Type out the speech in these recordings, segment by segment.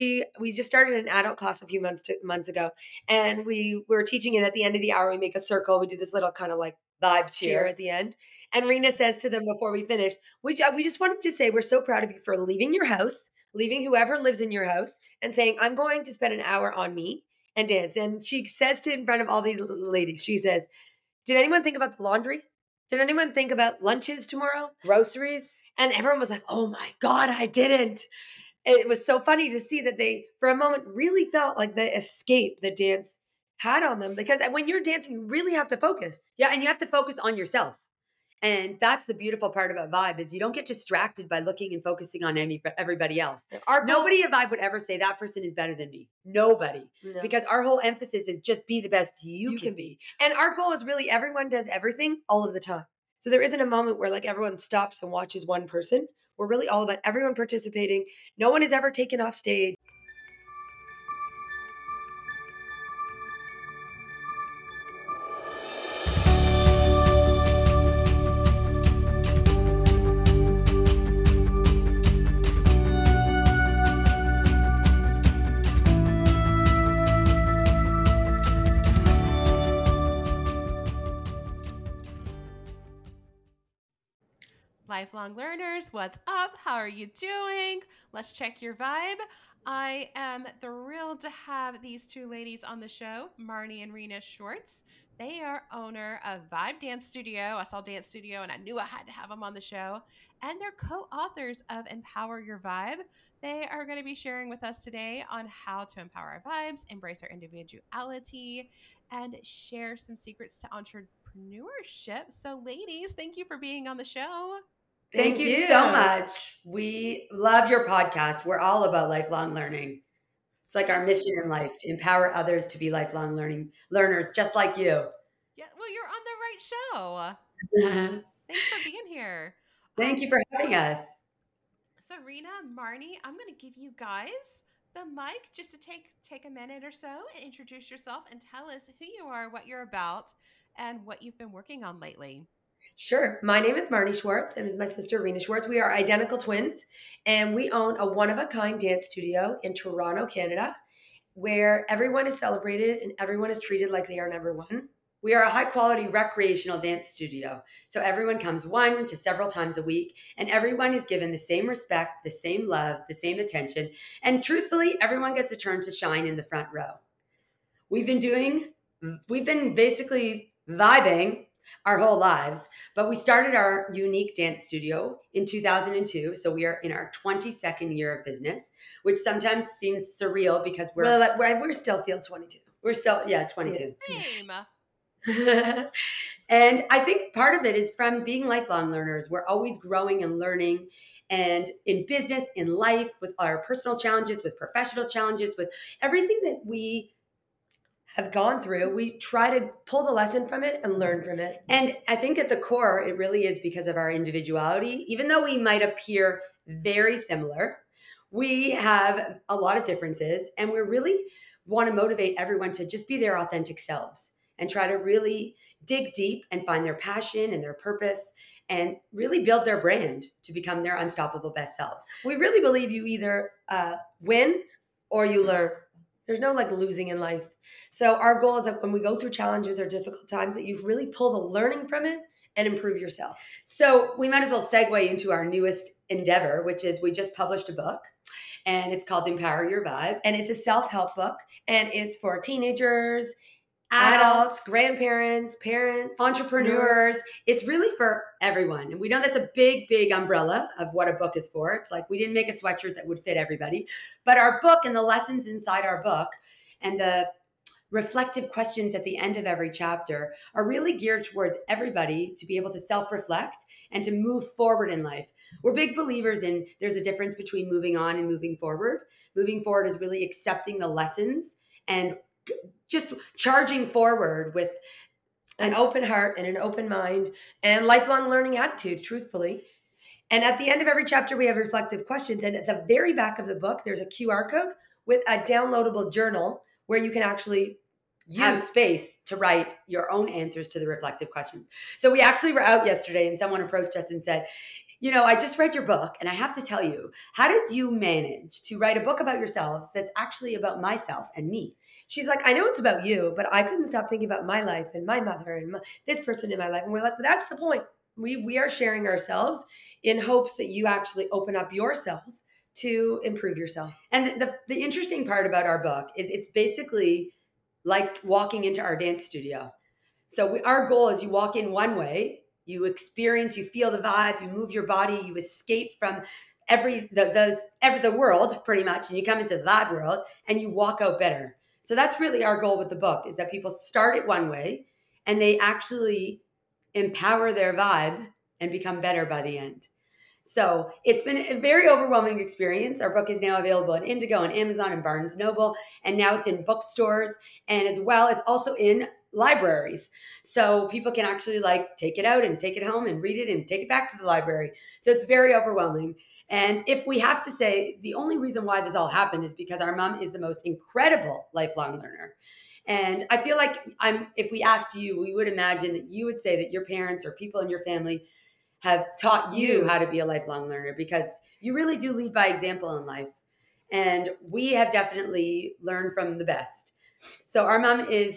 we just started an adult class a few months ago, and we were teaching it at the end of the hour. We make a circle. We do this little kind of like vibe cheer at the end. And Rena says to them before we finish, we just wanted to say we're so proud of you for leaving your house, leaving whoever lives in your house, and saying, I'm going to spend an hour on me and dance. And she says to in front of all these ladies, she says, did anyone think about the laundry? Did anyone think about lunches tomorrow? Groceries? And everyone was like, oh my God, I didn't. It was so funny to see that they, for a moment, really felt like the escape that dance had on them. Because when you're dancing, you really have to focus. Yeah, and you have to focus on yourself. And that's the beautiful part about Vibe is you don't get distracted by looking and focusing on everybody else. Nobody at Vibe would ever say that person is better than me. Nobody. No. Because our whole emphasis is just be the best you can be. And our goal is really everyone does everything all of the time. So there isn't a moment where like everyone stops and watches one person. We're really all about everyone participating. No one is ever taken off stage. Lifelong learners, what's up? How are you doing? Let's check your vibe. I am thrilled to have these two ladies on the show, Marnie and Rena Schwartz. They are owner of Vibe Dance Studio, SL Dance Studio, and I knew I had to have them on the show. And they're co-authors of Empower Your Vibe. They are going to be sharing with us today on how to empower our vibes, embrace our individuality, and share some secrets to entrepreneurship. So ladies, thank you for being on the show. Thank you so much. We love your podcast. We're all about lifelong learning. It's like our mission in life to empower others to be lifelong learners, just like you. Yeah, well, you're on the right show. Thanks for being here. Thank you for having us. So, Rena, Marnie, I'm going to give you guys the mic just to take a minute or so and introduce yourself and tell us who you are, what you're about, and what you've been working on lately. Sure. My name is Marnie Schwartz, and this is my sister, Rena Schwartz. We are identical twins, and we own a one-of-a-kind dance studio in Toronto, Canada, where everyone is celebrated and everyone is treated like they are number one. We are a high-quality recreational dance studio, so everyone comes 1 to several times a week, and everyone is given the same respect, the same love, the same attention, and truthfully, everyone gets a turn to shine in the front row. We've been basically vibing our whole lives, but we started our unique dance studio in 2002, so we are in our 22nd year of business, which sometimes seems surreal because we still feel 22. We're still 22. Same. And I think part of it is from being lifelong learners. We're always growing and learning, and in business, in life, with our personal challenges, with professional challenges, with everything that we have gone through, we try to pull the lesson from it and learn from it. And I think at the core, it really is because of our individuality. Even though we might appear very similar, we have a lot of differences, and we really want to motivate everyone to just be their authentic selves and try to really dig deep and find their passion and their purpose and really build their brand to become their unstoppable best selves. We really believe you either win or you learn. There's no like losing in life. So our goal is that when we go through challenges or difficult times, that you really pull the learning from it and improve yourself. So we might as well segue into our newest endeavor, which is we just published a book, and it's called Empower Your Vibe. And it's a self-help book, and it's for teenagers, adults, grandparents, parents, entrepreneurs. It's really for everyone. And we know that's a big, big umbrella of what a book is for. It's like we didn't make a sweatshirt that would fit everybody. But our book and the lessons inside our book and the reflective questions at the end of every chapter are really geared towards everybody to be able to self-reflect and to move forward in life. We're big believers in there's a difference between moving on and moving forward. Moving forward is really accepting the lessons and just charging forward with an open heart and an open mind and lifelong learning attitude, truthfully. And at the end of every chapter, we have reflective questions. And at the very back of the book, there's a QR code with a downloadable journal where you can actually have space to write your own answers to the reflective questions. So we actually were out yesterday and someone approached us and said, I just read your book, and I have to tell you, how did you manage to write a book about yourselves that's actually about myself and me? She's like, I know it's about you, but I couldn't stop thinking about my life and my mother and this person in my life. And we're like, but that's the point. We are sharing ourselves in hopes that you actually open up yourself to improve yourself. And the interesting part about our book is it's basically like walking into our dance studio. So our goal is you walk in one way, you experience, you feel the vibe, you move your body, you escape from the world pretty much, and you come into the vibe world and you walk out better. So that's really our goal with the book, is that people start it one way and they actually empower their vibe and become better by the end. So it's been a very overwhelming experience. Our book is now available on Indigo and Amazon and Barnes & Noble, and now it's in bookstores, and as well, it's also in libraries. So people can actually take it out and take it home and read it and take it back to the library. So it's very overwhelming. And if we have to say, the only reason why this all happened is because our mom is the most incredible lifelong learner. And I feel like if we asked you, we would imagine that you would say that your parents or people in your family have taught you how to be a lifelong learner, because you really do lead by example in life. And we have definitely learned from the best. So our mom is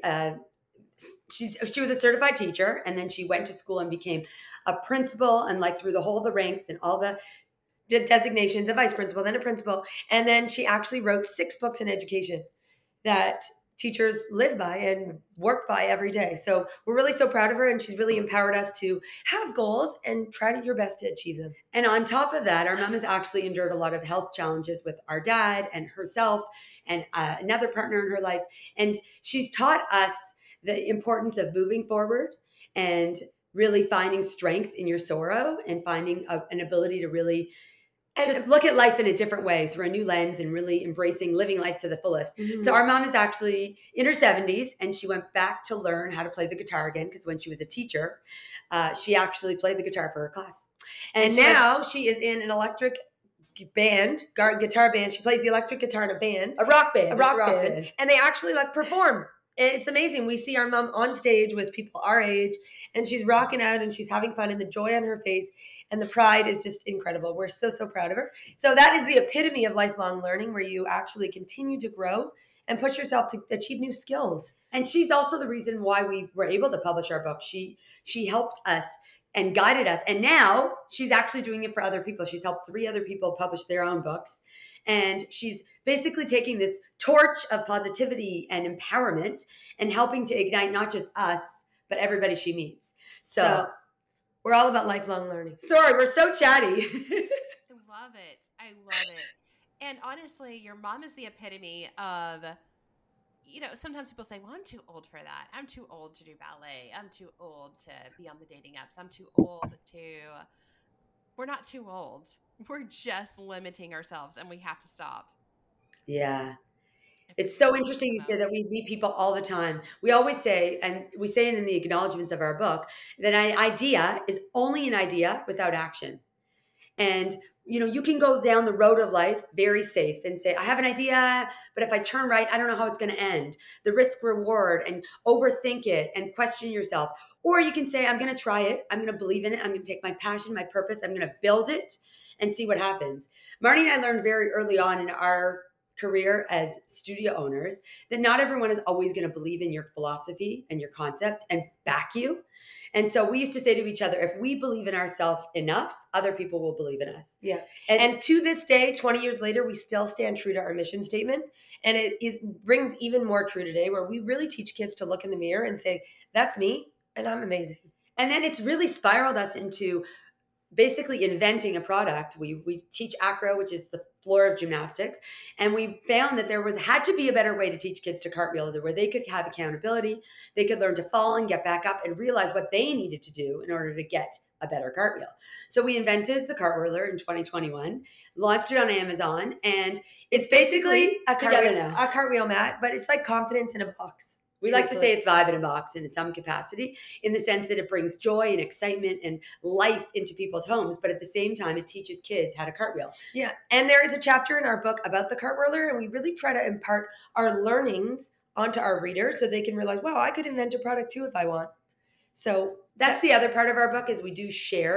she was a certified teacher, and then she went to school and became a principal, and through the whole of the ranks and all the designations, a vice principal, then a principal. And then she actually wrote 6 books in education that teachers live by and work by every day. So we're really so proud of her, and she's really empowered us to have goals and try your best to achieve them. And on top of that, our mom has actually endured a lot of health challenges with our dad and herself and another partner in her life. And she's taught us the importance of moving forward and really finding strength in your sorrow and finding an ability to really just look at life in a different way through a new lens and really embracing living life to the fullest. Mm-hmm. So our mom is actually in her 70s, and she went back to learn how to play the guitar again, because when she was a teacher, she actually played the guitar for her class. And now she is in an electric band, guitar band. She plays the electric guitar in a band. A rock band. A rock band. And they actually perform. It's amazing. We see our mom on stage with people our age, and she's rocking out and she's having fun, and the joy on her face and the pride is just incredible. We're so, so proud of her. So that is the epitome of lifelong learning, where you actually continue to grow and push yourself to achieve new skills. And she's also the reason why we were able to publish our book. She helped us and guided us. And now she's actually doing it for other people. She's helped 3 other people publish their own books. And she's basically taking this torch of positivity and empowerment and helping to ignite not just us, but everybody she meets. So we're all about lifelong learning. Sorry, we're so chatty. I love it. I love it. And honestly, your mom is the epitome of, sometimes people say, well, I'm too old for that. I'm too old to do ballet. I'm too old to be on the dating apps. I'm too old to... We're not too old. We're just limiting ourselves, and we have to stop. Yeah. It's so interesting you say that. We meet people all the time. We always say, and we say it in the acknowledgments of our book, that an idea is only an idea without action. And, you can go down the road of life very safe and say, I have an idea, but if I turn right, I don't know how it's going to end. The risk reward, and overthink it and question yourself. Or you can say, I'm going to try it. I'm going to believe in it. I'm going to take my passion, my purpose. I'm going to build it and see what happens. Marnie and I learned very early on in our career as studio owners that not everyone is always going to believe in your philosophy and your concept and back you. And so we used to say to each other, if we believe in ourselves enough, other people will believe in us. Yeah. And to this day, 20 years later, we still stand true to our mission statement. And it rings even more true today, where we really teach kids to look in the mirror and say, that's me and I'm amazing. And then it's really spiraled us into basically inventing a product. We teach acro, which is the floor of gymnastics, and we found that there had to be a better way to teach kids to cartwheel, where they could have accountability, they could learn to fall and get back up and realize what they needed to do in order to get a better cartwheel. So we invented the Cartwheeler in 2021, launched it on Amazon, and it's basically a cartwheel mat, but it's like confidence in a box. We like to say it's vibe in a box in some capacity, in the sense that it brings joy and excitement and life into people's homes, but at the same time, it teaches kids how to cartwheel. Yeah, and there is a chapter in our book about the Cartwheeler, and we really try to impart our learnings onto our readers so they can realize, wow, I could invent a product too if I want. So that's the other part of our book, is we do share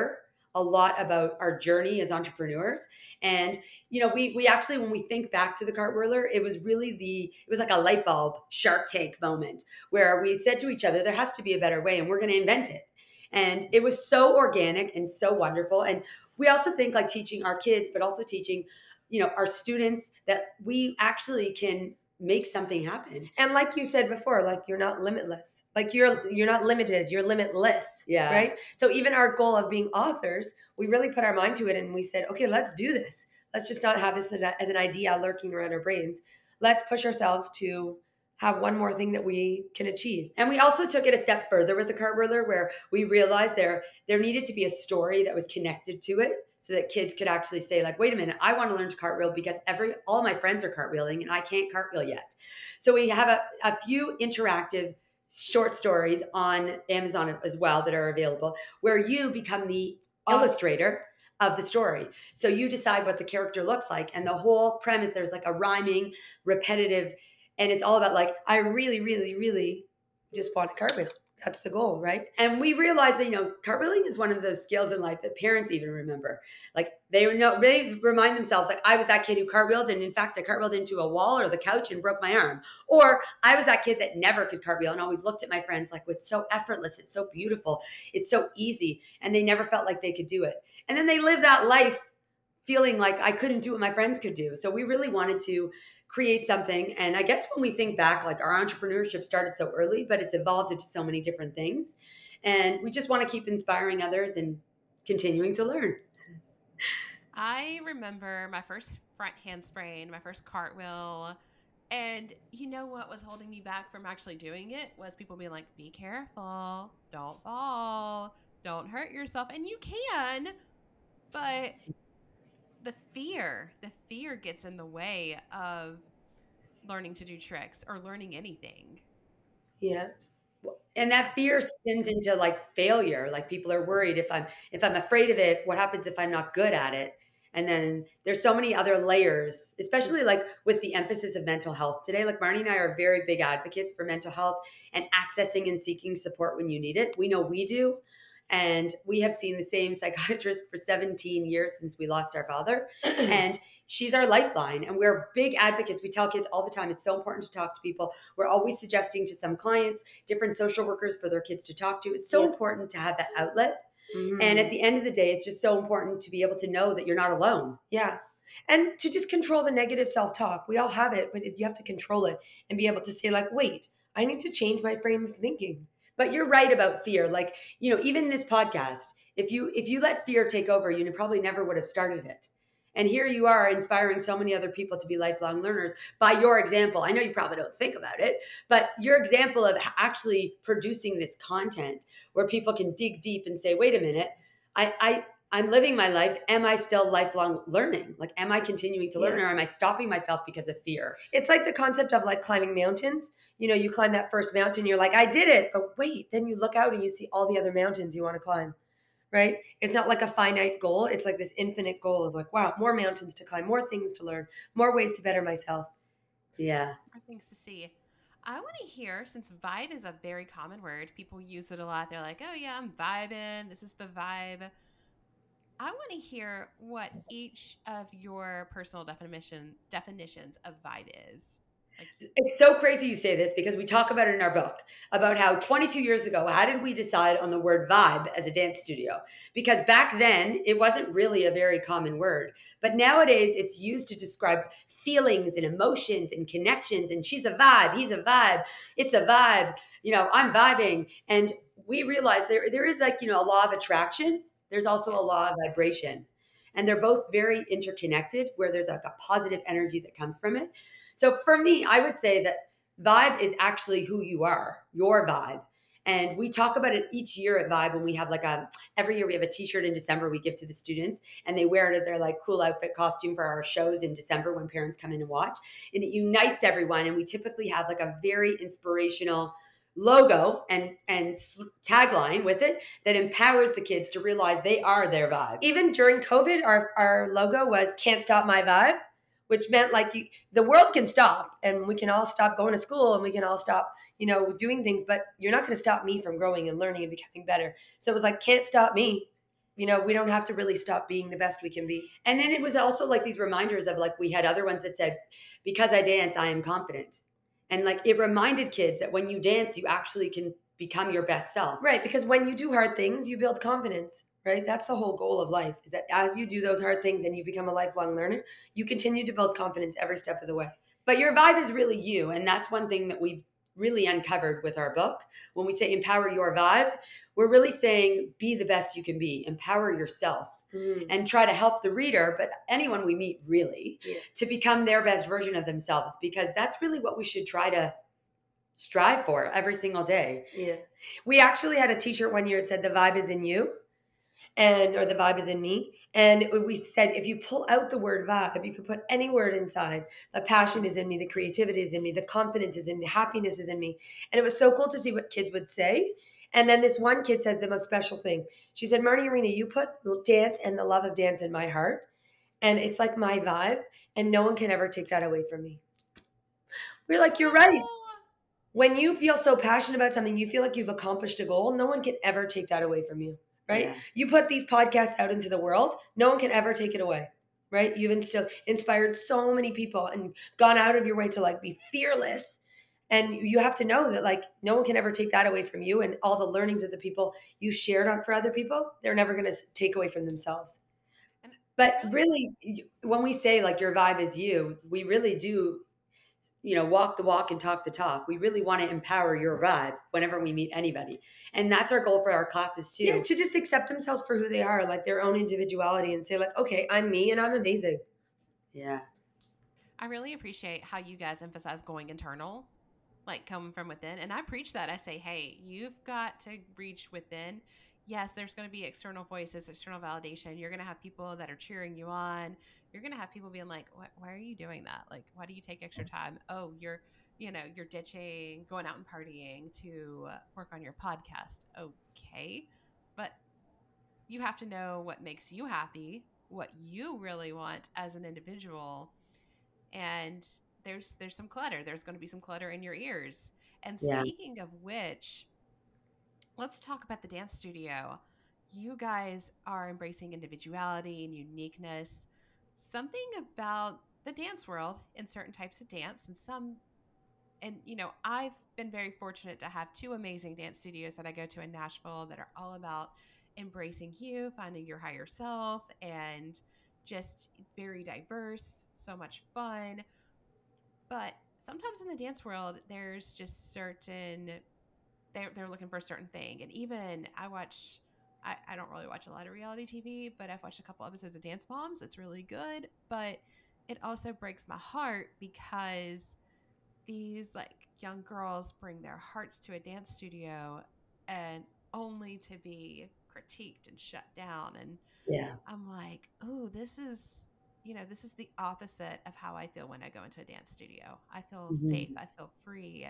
a lot about our journey as entrepreneurs. And, we actually, when we think back to the Cartwheeler, it was like a light bulb Shark Tank moment where we said to each other, there has to be a better way and we're going to invent it. And it was so organic and so wonderful. And we also think like teaching our kids, but also teaching, our students that we actually can make something happen. And like you said before, like you're not limitless. Like you're not limited, you're limitless. Yeah. Right? So even our goal of being authors, we really put our mind to it and we said, okay, let's do this. Let's just not have this as an idea lurking around our brains. Let's push ourselves to have one more thing that we can achieve. And we also took it a step further with the Cartwheeler, where we realized there needed to be a story that was connected to it, so that kids could actually say like, wait a minute, I want to learn to cartwheel because all my friends are cartwheeling and I can't cartwheel yet. So we have a few interactive short stories on Amazon as well that are available, where you become the illustrator of the story. So you decide what the character looks like, and the whole premise, there's like a rhyming, repetitive, and it's all about like, I really, really, really just want to cartwheel. That's the goal, right? And we realized that, cartwheeling is one of those skills in life that parents even remember. Like they remind themselves, like, I was that kid who cartwheeled, and in fact, I cartwheeled into a wall or the couch and broke my arm. Or I was that kid that never could cartwheel and always looked at my friends like, it's so effortless, it's so beautiful, it's so easy. And they never felt like they could do it. And then they live that life feeling like I couldn't do what my friends could do. So we really wanted to create something. And I guess when we think back, like our entrepreneurship started so early, but it's evolved into so many different things. And we just want to keep inspiring others and continuing to learn. I remember my first front handspring, my first cartwheel. And you know what was holding me back from actually doing it was people being like, be careful, don't fall, don't hurt yourself. And you can, but the fear gets in the way of learning to do tricks or learning anything. Yeah. And that fear spins into like failure. Like people are worried if I'm afraid of it, what happens if I'm not good at it? And then there's so many other layers, especially like with the emphasis of mental health today. Like Marnie and I are very big advocates for mental health and accessing and seeking support when you need it. We know we do. And we have seen the same psychiatrist for 17 years since we lost our father. And she's our lifeline. And we're big advocates. We tell kids all the time, it's so important to talk to people. We're always suggesting to some clients, different social workers for their kids to talk to. It's so important to have that outlet. Mm-hmm. And at the end of the day, it's just so important to be able to know that you're not alone. Yeah. And to just control the negative self-talk. We all have it, but you have to control it and be able to say like, wait, I need to change my frame of thinking. But you're right about fear. Like, even this podcast, if you let fear take over, you probably never would have started it. And here you are inspiring so many other people to be lifelong learners by your example. I know you probably don't think about it, but your example of actually producing this content where people can dig deep and say, wait a minute, I'm living my life. Am I still lifelong learning? Like, am I continuing to learn, or am I stopping myself because of fear? It's like the concept of like climbing mountains. You climb that first mountain, you're like, I did it. But wait, then you look out and you see all the other mountains you want to climb, right? It's not like a finite goal. It's like this infinite goal of like, wow, more mountains to climb, more things to learn, more ways to better myself. Yeah. More things to see. I want to hear, since vibe is a very common word, people use it a lot. They're like, oh yeah, I'm vibing. This is the vibe. I want to hear what each of your personal definitions of vibe is. It's so crazy you say this, because we talk about it in our book about how 22 years ago, how did we decide on the word vibe as a dance studio? Because back then it wasn't really a very common word, but nowadays it's used to describe feelings and emotions and connections. And she's a vibe, he's a vibe, it's a vibe, I'm vibing. And we realize there is like, a law of attraction. There's also a law of vibration, and they're both very interconnected, where there's like a positive energy that comes from it. So for me, I would say that vibe is actually who you are, your vibe. And we talk about it each year at Vibe when we have every year we have a t-shirt in December we give to the students, and they wear it as their like cool outfit costume for our shows in December when parents come in and watch. And it unites everyone. And we typically have like a very inspirational logo and tagline with it that empowers the kids to realize they are their vibe. Even during COVID, our logo was "Can't Stop My Vibe," which meant like the world can stop and we can all stop going to school and we can all stop, doing things, but you're not going to stop me from growing and learning and becoming better. So it was like, can't stop me. You know, we don't have to really stop being the best we can be. And then it was also like these reminders of like, we had other ones that said, because I dance, I am confident. And like, it reminded kids that when you dance, you actually can become your best self. Right. Because when you do hard things, you build confidence, right? That's the whole goal of life, is that as you do those hard things and you become a lifelong learner, you continue to build confidence every step of the way. But your vibe is really you. And that's one thing that we've really uncovered with our book. When we say empower your vibe, we're really saying be the best you can be, empower yourself, and try to help the reader, but anyone we meet really, to become their best version of themselves, because that's really what we should try to strive for every single day. Yeah. We actually had a t-shirt one year that said the vibe is in you, or the vibe is in me. And we said, if you pull out the word vibe, you can put any word inside. The passion is in me, the creativity is in me, the confidence is in me, the happiness is in me. And it was so cool to see what kids would say. And then this one kid said the most special thing. She said, Marnie Arena, you put dance and the love of dance in my heart. And it's like my vibe. And no one can ever take that away from me. We're like, you're right. When you feel so passionate about something, you feel like you've accomplished a goal. No one can ever take that away from you. Right? Yeah. You put these podcasts out into the world, no one can ever take it away, right? You've inspired so many people and gone out of your way to like be fearless. And you have to know that like no one can ever take that away from you, and all the learnings of the people you shared on for other people, they're never going to take away from themselves. But really, when we say like your vibe is you, we really do, you know, walk the walk and talk the talk. We really want to empower your vibe whenever we meet anybody. And that's our goal for our classes too. Yeah, to just accept themselves for who they are, like their own individuality, and say like, okay, I'm me and I'm amazing. Yeah. I really appreciate how you guys emphasize going internal, like coming from within. And I preach that. I say, hey, you've got to reach within. Yes, there's going to be external voices, external validation. You're going to have people that are cheering you on. You're going to have people being like, why are you doing that? Like, why do you take extra time? Oh, you're ditching, going out and partying to work on your podcast. Okay. But you have to know what makes you happy, what you really want as an individual. And there's some clutter. There's going to be some clutter in your ears. And speaking of which, let's talk about the dance studio. You guys are embracing individuality and uniqueness. Something about the dance world and certain types of dance and you know, I've been very fortunate to have two amazing dance studios that I go to in Nashville that are all about embracing you, finding your higher self, and just very diverse, so much fun. But sometimes in the dance world, there's just certain, they're looking for a certain thing. And even I don't really watch a lot of reality TV, but I've watched a couple episodes of Dance Moms. It's really good, but it also breaks my heart because these like young girls bring their hearts to a dance studio and only to be critiqued and shut down. And I'm like, oh, this is the opposite of how I feel when I go into a dance studio. I feel safe. I feel free.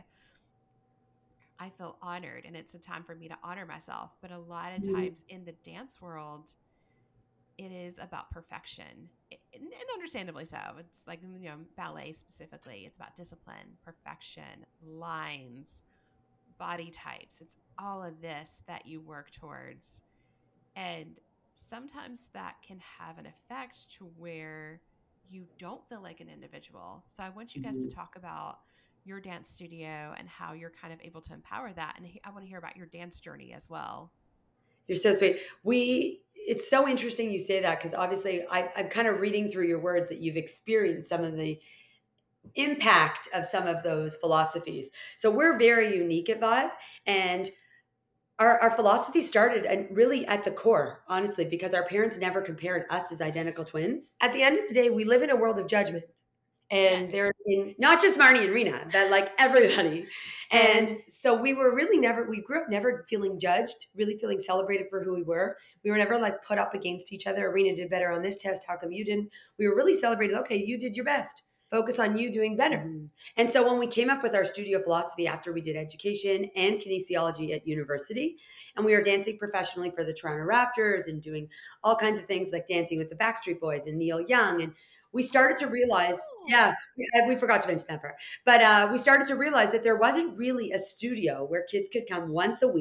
I feel honored, and it's a time for me to honor myself. But a lot of times in the dance world, it is about perfection, and understandably so. It's like, you know, ballet specifically. It's about discipline, perfection, lines, body types. It's all of this that you work towards. And sometimes that can have an effect to where you don't feel like an individual. So I want you guys to talk about your dance studio and how you're kind of able to empower that. And I want to hear about your dance journey as well. You're so sweet. It's so interesting you say that, because obviously I'm kind of reading through your words that you've experienced some of the impact of some of those philosophies. So we're very unique at Vibe, and our philosophy started and really at the core, honestly, because our parents never compared us as identical twins. At the end of the day, we live in a world of judgment. And they're in not just Marnie and Rena, but like everybody. And so we grew up never feeling judged, really feeling celebrated for who we were. We were never like put up against each other. Rena did better on this test. How come you didn't? We were really celebrated. Okay, you did your best. Focus on you doing better. And so when we came up with our studio philosophy after we did education and kinesiology at university, and we were dancing professionally for the Toronto Raptors and doing all kinds of things like dancing with the Backstreet Boys and Neil Young, and we started to realize, we forgot to mention that part, but we started to realize that there wasn't really a studio where kids could come once a week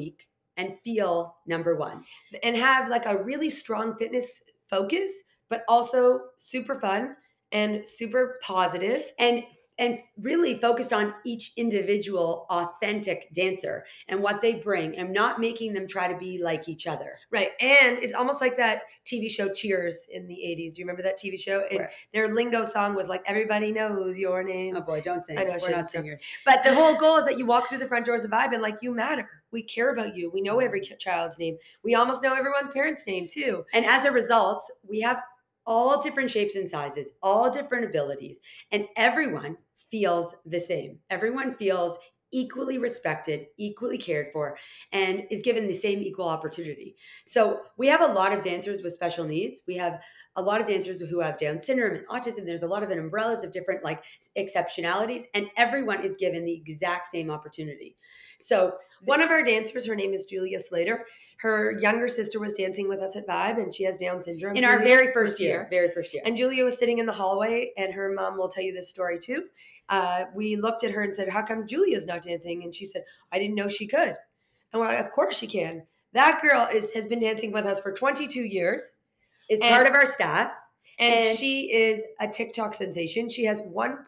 and feel number one. And have like a really strong fitness focus, but also super fun and super positive. And really focused on each individual authentic dancer and what they bring, and not making them try to be like each other. Right. And it's almost like that TV show Cheers in the 80s. Do you remember that TV show? And their lingo song was like, everybody knows your name. Oh boy, don't sing. I know, we're not singers. But the whole goal is that you walk through the front doors of Vibe and like, you matter. We care about you. We know every child's name. We almost know everyone's parents' name too. And as a result, we have all different shapes and sizes, all different abilities, and everyone feels the same. Everyone feels equally respected, equally cared for, and is given the same equal opportunity. So we have a lot of dancers with special needs. We have a lot of dancers who have Down syndrome and autism. There's a lot of umbrellas of different like exceptionalities, and everyone is given the exact same opportunity. So one of our dancers, her name is Julia Slater. Her younger sister was dancing with us at Vibe, and she has Down syndrome. In our very first year. And Julia was sitting in the hallway, and her mom will tell you this story too. We looked at her and said, how come Julia's not dancing? And she said, I didn't know she could. And we're like, of course she can. That girl has been dancing with us for 22 years. Is part of our staff. And she is a TikTok sensation. She has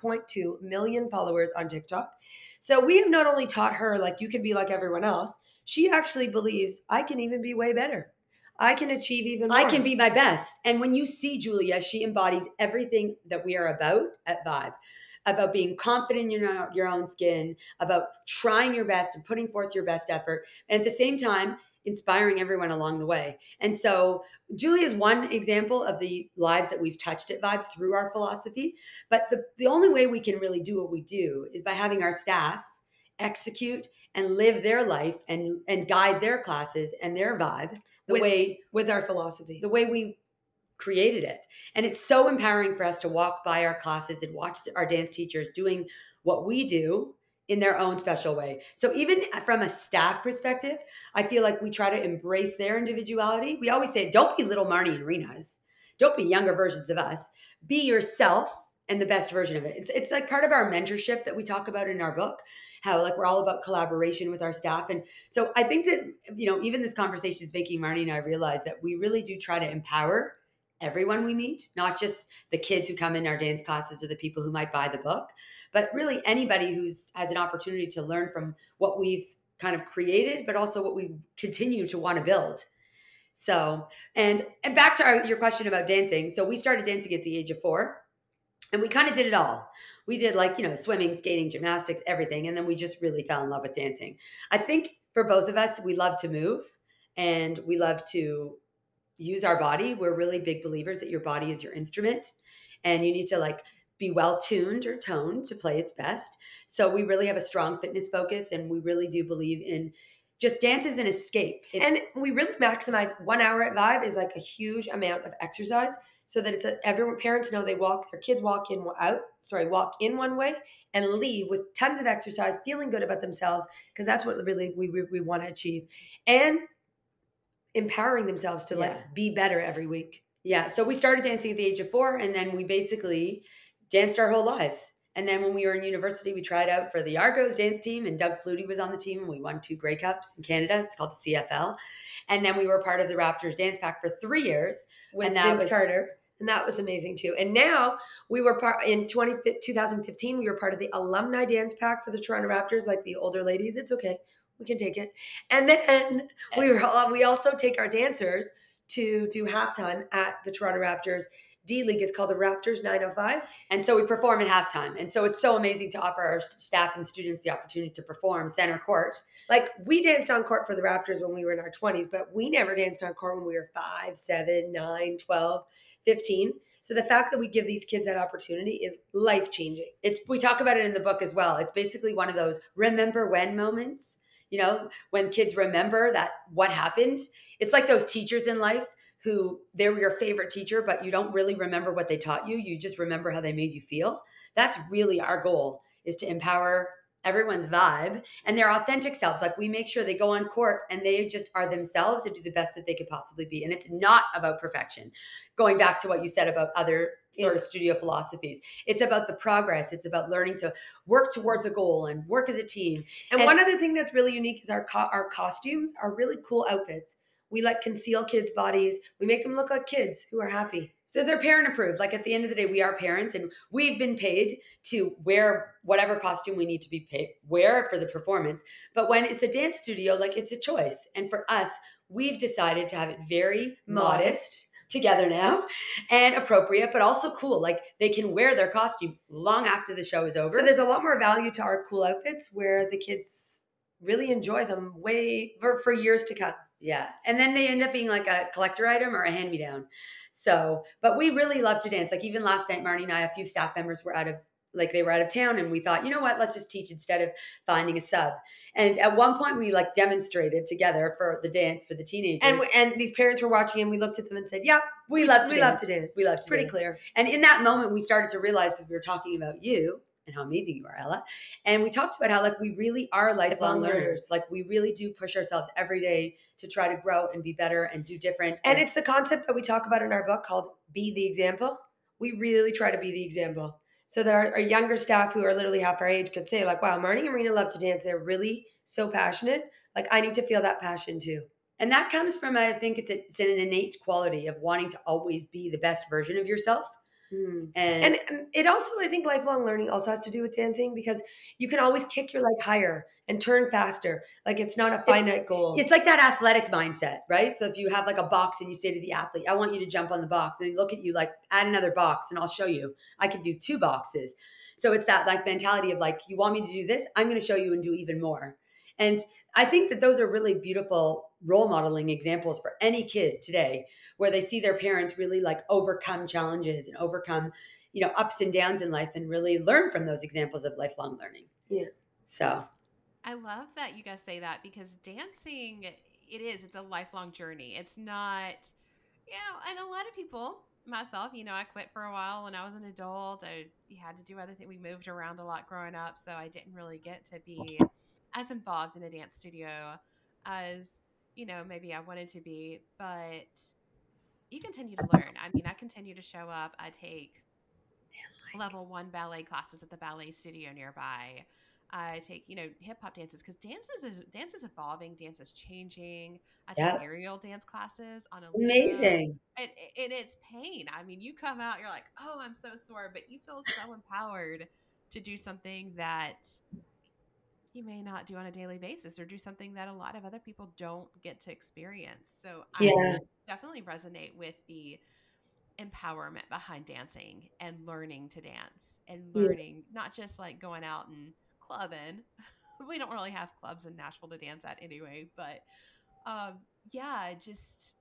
1.2 million followers on TikTok. So we have not only taught her, like, you can be like everyone else. She actually believes I can even be way better. I can achieve even more. I can be my best. And when you see Julia, she embodies everything that we are about at Vibe. About being confident in your own skin, about trying your best and putting forth your best effort. And at the same time, inspiring everyone along the way. And so Julia is one example of the lives that we've touched at Vibe through our philosophy. But the only way we can really do what we do is by having our staff execute and live their life and guide their classes and their Vibe with our philosophy, the way we created it. And it's so empowering for us to walk by our classes and watch our dance teachers doing what we do in their own special way. So even from a staff perspective, I feel like we try to embrace their individuality. We always say, don't be little Marnie and Rena's. Don't be younger versions of us. Be yourself and the best version of it. It's like part of our mentorship that we talk about in our book, how like we're all about collaboration with our staff. And so I think that, even this conversation is making Marnie and I realize that we really do try to empower everyone we meet, not just the kids who come in our dance classes or the people who might buy the book, but really anybody has an opportunity to learn from what we've kind of created, but also what we continue to want to build. So, and back to your question about dancing. So we started dancing at the age of 4, and we kind of did it all. We did swimming, skating, gymnastics, everything. And then we just really fell in love with dancing. I think for both of us, we love to move and we love to use our body. We're really big believers that your body is your instrument, and you need to be well tuned or toned to play its best. So we really have a strong fitness focus, and we really do believe in just dance as an escape. And we really maximize 1 hour at Vibe is like a huge amount of exercise, so that everyone, parents know their kids walk in one way and leave with tons of exercise, feeling good about themselves, because that's what really we want to achieve. And empowering themselves to be better every week. Yeah. So we started dancing at the age of 4, and then we basically danced our whole lives. And then when we were in university, we tried out for the Argos dance team, and Doug Flutie was on the team, and we won 2 Grey Cups in Canada. It's called the CFL. And then we were part of the Raptors Dance Pack for 3 years. With Vince Carter. And that was amazing too. And now we were in 2015, we were part of the Alumni Dance Pack for the Toronto Raptors, like the older ladies. It's okay. We can take it. And then we also take our dancers to do halftime at the Toronto Raptors D-League. It's called the Raptors 905. And so we perform at halftime. And so it's so amazing to offer our staff and students the opportunity to perform center court. Like, we danced on court for the Raptors when we were in our 20s, but we never danced on court when we were 5, 7, 9, 12, 15. So the fact that we give these kids that opportunity is life-changing. We talk about it in the book as well. It's basically one of those remember when moments. When kids remember that what happened. It's like those teachers in life who they were your favorite teacher, but you don't really remember what they taught you. You just remember how they made you feel. That's really our goal, is to empower everyone's vibe and their authentic selves. Like we make sure they go on court and they just are themselves and do the best that they could possibly be. And it's not about perfection. Going back to what you said about other sort of studio philosophies, it's about the progress. It's about learning to work towards a goal and work as a team. And one other thing that's really unique is our costumes are really cool outfits. We like conceal kids' bodies. We make them look like kids who are happy. So they're parent approved. Like at the end of the day, we are parents and we've been paid to wear whatever costume we need to be paid, wear for the performance. But when it's a dance studio, like it's a choice. And for us, we've decided to have it very modest together now and appropriate, but also cool. Like they can wear their costume long after the show is over. So there's a lot more value to our cool outfits where the kids really enjoy them for years to come. Yeah. And then they end up being like a collector item or a hand-me-down. So, but we really love to dance. Like even last night, Marnie and I, a few staff members were out of town and we thought, you know what, let's just teach instead of finding a sub. And at one point we like demonstrated together for the dance for the teenagers. And these parents were watching and we looked at them and said, yeah, we love to dance. We love to Pretty dance. clear. And in that moment we started to realize, because we were talking about you and how amazing you are, Ella. And we talked about how like we really are lifelong learners. Like we really do push ourselves every day to try to grow and be better and do different. And it's the concept that we talk about in our book called Be the Example. We really try to be the example. So that our younger staff who are literally half our age could say like, wow, Marnie and Rena love to dance. They're really so passionate. Like I need to feel that passion too. And that comes from, I think it's an innate quality of wanting to always be the best version of yourself. And it also, I think lifelong learning also has to do with dancing because you can always kick your leg higher and turn faster. Like it's not a finite goal. It's like that athletic mindset, right? So if you have like a box and you say to the athlete, I want you to jump on the box, and they look at you like, add another box and I'll show you. I can do 2 boxes. So it's that like mentality of like, you want me to do this? I'm going to show you and do even more. And I think that those are really beautiful role modeling examples for any kid today, where they see their parents really like overcome challenges and overcome, ups and downs in life and really learn from those examples of lifelong learning. Yeah. So I love that you guys say that because dancing, it's a lifelong journey. It's not, and a lot of people, myself, I quit for a while when I was an adult. I had to do other things. We moved around a lot growing up, so I didn't really get to be as involved in a dance studio as, maybe I wanted to be, but you continue to learn. I mean, I continue to show up. I take level 1 ballet classes at the ballet studio nearby. I take, hip hop dances because dance is evolving. Dance is changing. I take aerial dance classes on a amazing. And it's pain. I mean, you come out, you're like, oh, I'm so sore, but you feel so empowered to do something that you may not do on a daily basis or do something that a lot of other people don't get to experience. So I definitely resonate with the empowerment behind dancing and learning to dance and learning, not just like going out and clubbing. We don't really have clubs in Nashville to dance at anyway, but just,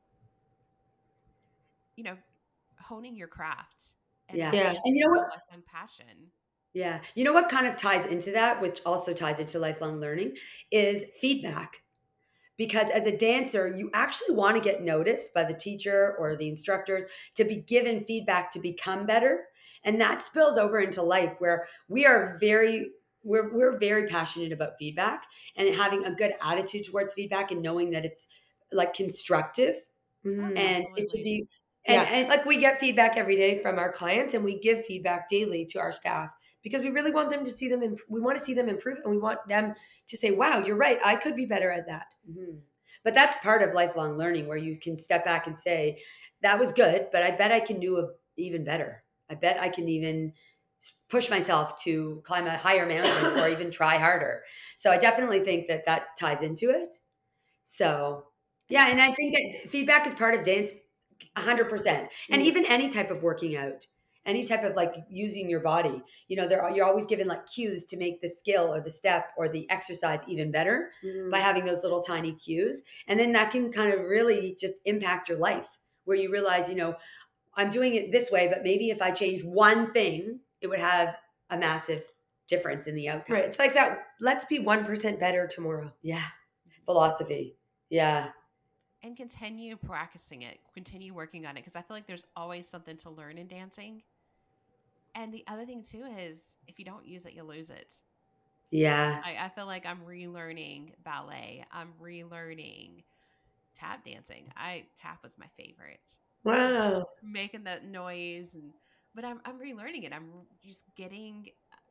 honing your craft. And and you know what? Lifelong passion. Yeah. You know what kind of ties into that, which also ties into lifelong learning, is feedback. Because as a dancer, you actually want to get noticed by the teacher or the instructors, to be given feedback to become better. And that spills over into life, where we're very passionate about feedback and having a good attitude towards feedback and knowing that it's like constructive. Mm-hmm. And it should be. And like we get feedback every day from our clients, and we give feedback daily to our staff because we really want them to see them. We want to see them improve, and we want them to say, wow, you're right. I could be better at that. Mm-hmm. But that's part of lifelong learning, where you can step back and say, that was good, but I bet I can do even better. I bet I can even push myself to climb a higher mountain or even try harder. So I definitely think that ties into it. So yeah. And I think that feedback is part of dance 100%. And even any type of working out, any type of like using your body, you're always given like cues to make the skill or the step or the exercise even better by having those little tiny cues. And then that can kind of really just impact your life, where you realize, I'm doing it this way, but maybe if I change one thing, it would have a massive difference in the outcome. Right. It's like that. Let's be 1% better tomorrow. Yeah. Philosophy. Yeah. And continue practicing it, continue working on it, because I feel like there's always something to learn in dancing. And the other thing too is, if you don't use it, you lose it. Yeah. I feel like I'm relearning ballet. I'm relearning tap dancing. Tap was my favorite. Just Wow. making that noise, but I'm relearning it. I'm just getting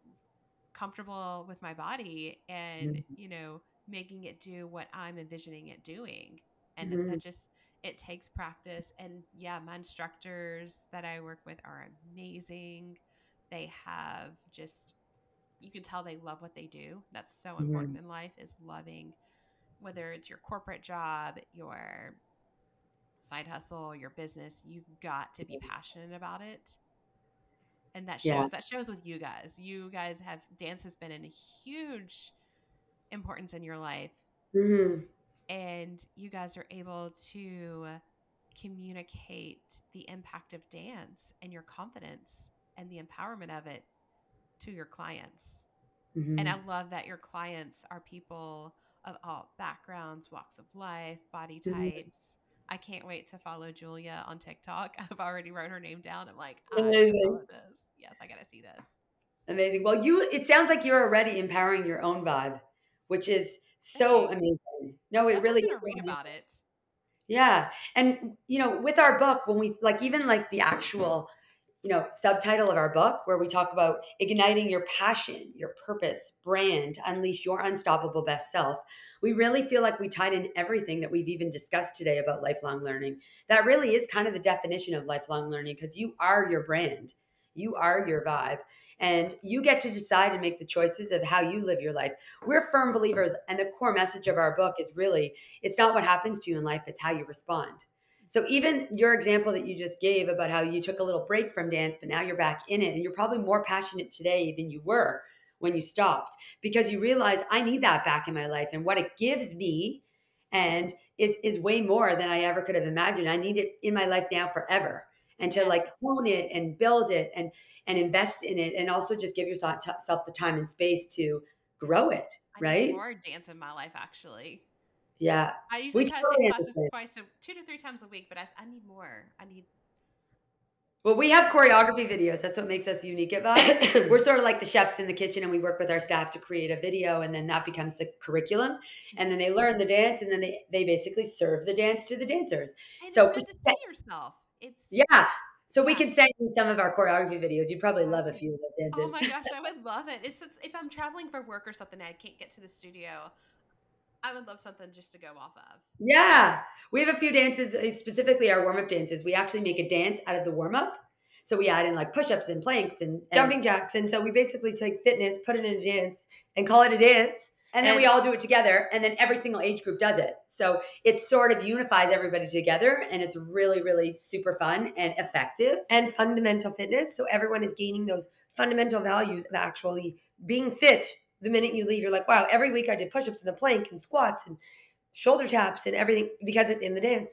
comfortable with my body and, Mhm. making it do what I'm envisioning it doing. And Mhm. that just it takes practice. And yeah, my instructors that I work with are amazing. They have just you can tell they love what they do. That's so important Mhm. in life is loving whether it's your corporate job, your side hustle, your business, you've got to be passionate about it. And Yeah. that shows with you guys. You guys have dance has been a huge importance in your life, Mhm. and you guys are able to communicate the impact of dance and your confidence and the empowerment of it to your clients. And I Mhm. love that your clients are people of all backgrounds, walks of life, body Mhm. types. I can't wait to follow Julia on TikTok. I've already wrote her name down. I'm like, I gotta Amazing. follow this. Yes, I gotta see this. Amazing. Well, it sounds like you're already empowering your own vibe, which is so Thanks. amazing. No, I'm it really definitely is gonna so read amazing. about it. Yeah. And, with our book, when we like, even like the actual, subtitle of our book, where we talk about igniting your passion, your purpose, brand, unleash your unstoppable best self, we really feel like we tied in everything that we've even discussed today about lifelong learning. That really is kind of the definition of lifelong learning because you are your brand. You are your vibe, and you get to decide and make the choices of how you live your life. We're firm believers, and the core message of our book is really it's not what happens to you in life, it's how you respond. So even your example that you just gave about how you took a little break from dance, but now you're back in it and you're probably more passionate today than you were when you stopped because you realize I need that back in my life and what it gives me and is way more than I ever could have imagined. I need it in my life now forever. And to Yes. like hone it and build it and invest in it and also just give yourself the time and space to grow it, I need right? more dance in my life actually. Yeah. I usually We try to take totally classes understand. 2 to 3 times a week, but I need more. I need Well, we have choreography videos. That's what makes us unique at Vibe. We're sort of like the chefs in the kitchen, and we work with our staff to create a video, and then that becomes the curriculum. And then they learn the dance, and then they basically serve the dance to the dancers. and it's So we good to can see yourself. It's yeah. So we yeah. can send you some of our choreography videos. You'd probably love a Okay. few of those Oh dances. my gosh, I would love it. It's if I'm traveling for work or something, I can't get to the studio. I would love something just to go off of. Yeah. We have a few dances, specifically our warm up dances. We actually make a dance out of the warm up. So we add in like push ups and planks and Jumping jacks. And so we basically take fitness, put it in a dance, and call it a dance. and then we all do it together, and then every single age group does it. So it sort of unifies everybody together, and it's really, really super fun and effective. And fundamental fitness. So everyone is gaining those fundamental values of actually being fit the minute you leave. You're like, wow, every week I did push ups and the plank and squats and shoulder taps and everything because it's in the dance.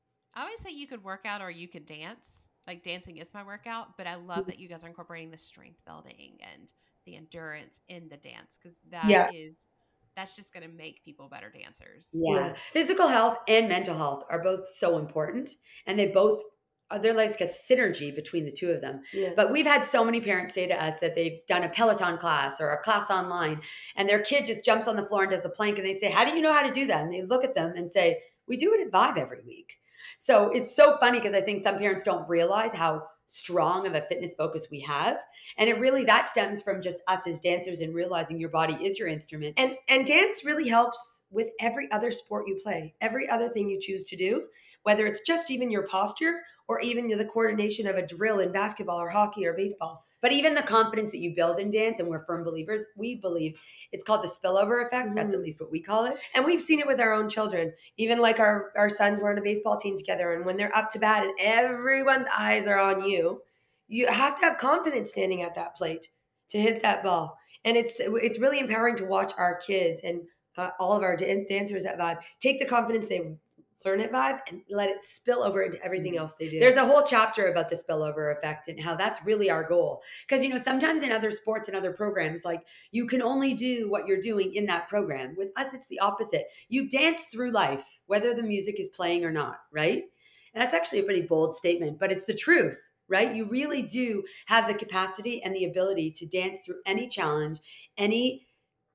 I always say you could work out or you could dance. Like dancing is my workout, but I love that you guys are incorporating the strength building and the endurance in the dance because Yeah. that's just going to make people better dancers. Yeah. Physical health and mental health are both so important, and they're like a synergy between the two of them. Yeah. But we've had so many parents say to us that they've done a Peloton class or a class online, and their kid just jumps on the floor and does the plank, and they say, "How do you know how to do that?" And they look at them and say, "We do it at Vibe every week." So it's so funny because I think some parents don't realize how strong of a fitness focus we have, and that stems from just us as dancers and realizing your body is your instrument. And dance really helps with every other sport you play, every other thing you choose to do, whether it's just even your posture or even the coordination of a drill in basketball or hockey or baseball. But even the confidence that you build in dance, and we're firm believers, we believe it's called the spillover effect. That's at least what we call it. And we've seen it with our own children. Even like our sons were on a baseball team together, and when they're up to bat and everyone's eyes are on you, you have to have confidence standing at that plate to hit that ball. And it's really empowering to watch our kids and all of our dancers at Vibe take the confidence they learn at Vibe and let it spill over into everything else they do. There's a whole chapter about the spillover effect and how that's really our goal. Because, sometimes in other sports and other programs, like you can only do what you're doing in that program. With us, it's the opposite. You dance through life, whether the music is playing or not, right? And that's actually a pretty bold statement, but it's the truth, right? You really do have the capacity and the ability to dance through any challenge, any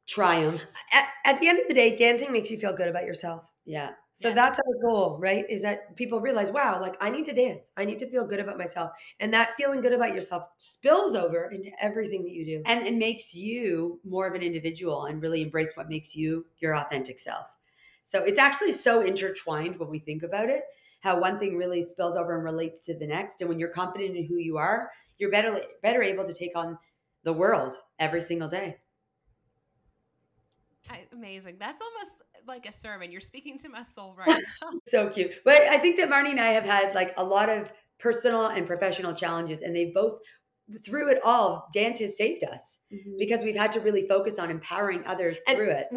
triumph. At the end of the day, dancing makes you feel good about yourself. Yeah. So Yes. that's our goal, right? Is that people realize, wow, like I need to dance. I need to feel good about myself. And that feeling good about yourself spills over into everything that you do. And it makes you more of an individual and really embrace what makes you your authentic self. So it's actually so intertwined when we think about it, how one thing really spills over and relates to the next. And when you're confident in who you are, you're better able to take on the world every single day. Amazing. That's almost like a sermon. You're speaking to my soul right now. So cute. But I think that Marnie and I have had like a lot of personal and professional challenges, and they both, through it all, dance has saved us because we've had to really focus on empowering others through it.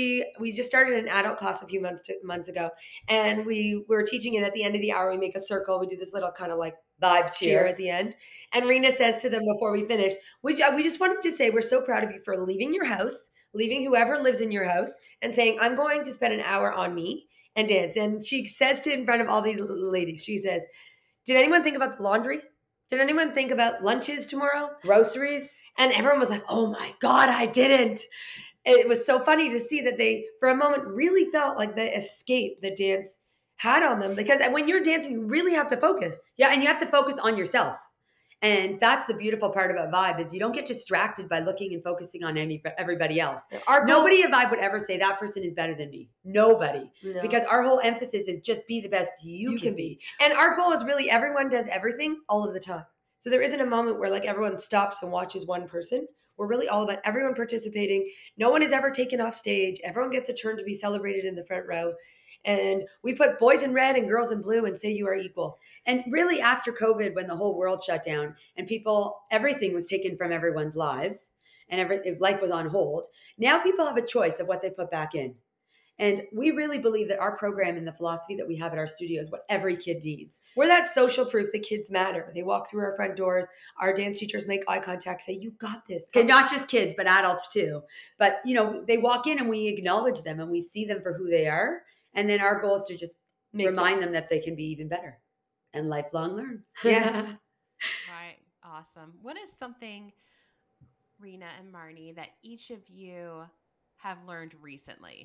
We just started an adult class a few months ago, and we were teaching it at the end of the hour. We make a circle. We do this little kind of like vibe cheer at the end. And Rena says to them before we finish, we just wanted to say we're so proud of you for leaving your house, leaving whoever lives in your house, and saying, I'm going to spend an hour on me and dance. And she says to in front of all these ladies, she says, did anyone think about the laundry? Did anyone think about lunches tomorrow? Groceries? And everyone was like, oh my God, I didn't. It was so funny to see that they, for a moment, really felt like the escape that dance had on them. Because when you're dancing, you really have to focus. Yeah, and you have to focus on yourself. And that's the beautiful part about Vibe is you don't get distracted by looking and focusing on everybody else. Nobody at Vibe would ever say that person is better than me. Nobody. No. Because our whole emphasis is just be the best you can be. And our goal is really everyone does everything all of the time. So there isn't a moment where like everyone stops and watches one person. We're really all about everyone participating. No one is ever taken off stage. Everyone gets a turn to be celebrated in the front row. And we put boys in red and girls in blue and say you are equal. And really after COVID, when the whole world shut down and everything was taken from everyone's lives and life was on hold, now people have a choice of what they put back in. And we really believe that our program and the philosophy that we have at our studio is what every kid needs. We're that social proof that kids matter. They walk through our front doors. Our dance teachers make eye contact, say, you got this. Okay, not just kids, but adults too. But, they walk in and we acknowledge them and we see them for who they are. And then our goal is to just remind them that they can be even better and lifelong learn. Yes. Right. Awesome. What is something, Rena and Marnie, that each of you have learned recently?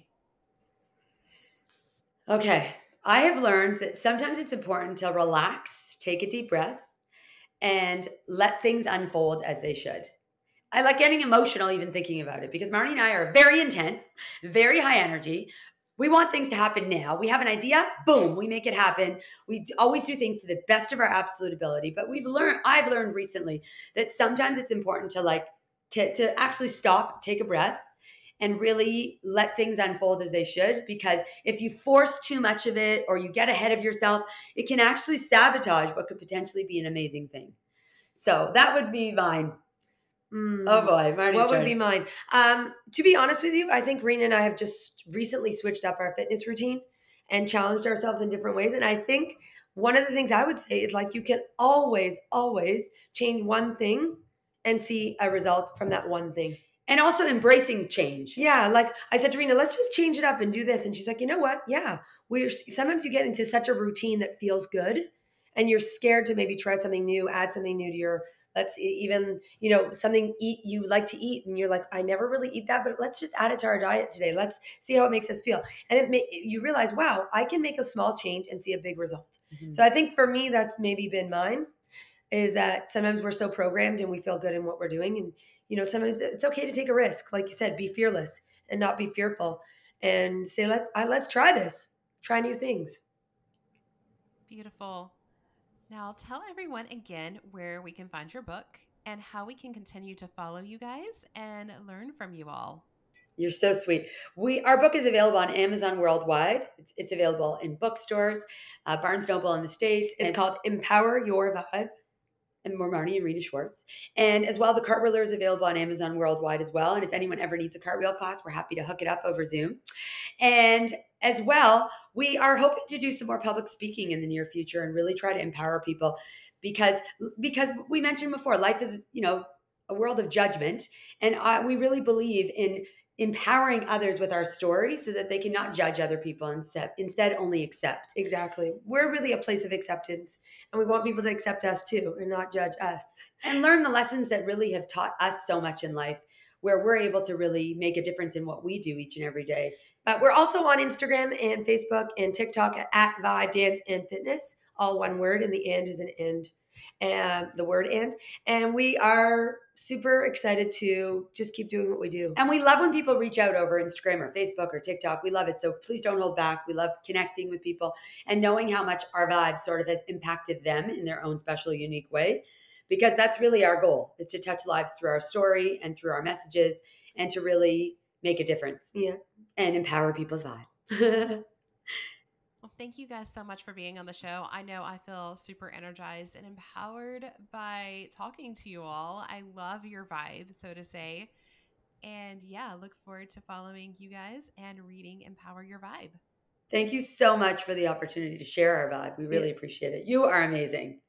Okay. I have learned that sometimes it's important to relax, take a deep breath, and let things unfold as they should. I like getting emotional even thinking about it because Marnie and I are very intense, very high energy. We want things to happen now. We have an idea, boom, we make it happen. We always do things to the best of our absolute ability. But I've learned recently that sometimes it's important to actually stop, take a breath, and really let things unfold as they should. Because if you force too much of it or you get ahead of yourself, it can actually sabotage what could potentially be an amazing thing. So that would be mine. Oh boy, what would be mine? To be honest with you, I think Rena and I have just recently switched up our fitness routine and challenged ourselves in different ways. And I think one of the things I would say is like you can always, always change one thing and see a result from that one thing. And also embracing change. Yeah, like I said to Rena, let's just change it up and do this. And she's like, you know what? Yeah, sometimes you get into such a routine that feels good, and you're scared to maybe try something new, add something new to your. Let's even, something you like to eat. And you're like, I never really eat that, but let's just add it to our diet today. Let's see how it makes us feel. And you realize, wow, I can make a small change and see a big result. Mm-hmm. So I think for me, that's maybe been mine, is that sometimes we're so programmed and we feel good in what we're doing. And, sometimes it's okay to take a risk. Like you said, be fearless and not be fearful and say, let's try this, try new things. Beautiful. Now, tell everyone again where we can find your book and how we can continue to follow you guys and learn from you all. You're so sweet. Our book is available on Amazon worldwide. It's available in bookstores, Barnes & Noble in the States. It's called Empower Your Vibe. And we're Marnie and Rena Schwartz. And as well, the Cartwheeler is available on Amazon worldwide as well. And if anyone ever needs a cartwheel class, we're happy to hook it up over Zoom. And as well, we are hoping to do some more public speaking in the near future and really try to empower people because we mentioned before, life is, a world of judgment. And we really believe in empowering others with our story so that they cannot judge other people and instead only accept. Exactly. We're really a place of acceptance, and we want people to accept us too and not judge us. And learn the lessons that really have taught us so much in life. where we're able to really make a difference in what we do each and every day. But we're also on Instagram and Facebook and TikTok at Vibe Dance and Fitness, all one word, and the and is an end, and the word and we are super excited to just keep doing what we do. And we love when people reach out over Instagram or Facebook or TikTok. We love it. So please don't hold back. We love connecting with people and knowing how much our vibe sort of has impacted them in their own special, unique way, because that's really our goal, is to touch lives through our story and through our messages and to really make a difference. Yeah. And empower people's vibe. Well, thank you guys so much for being on the show. I know I feel super energized and empowered by talking to you all. I love your vibe, so to say. And yeah, look forward to following you guys and reading Empower Your Vibe. Thank you so much for the opportunity to share our vibe. We really appreciate it. You are amazing.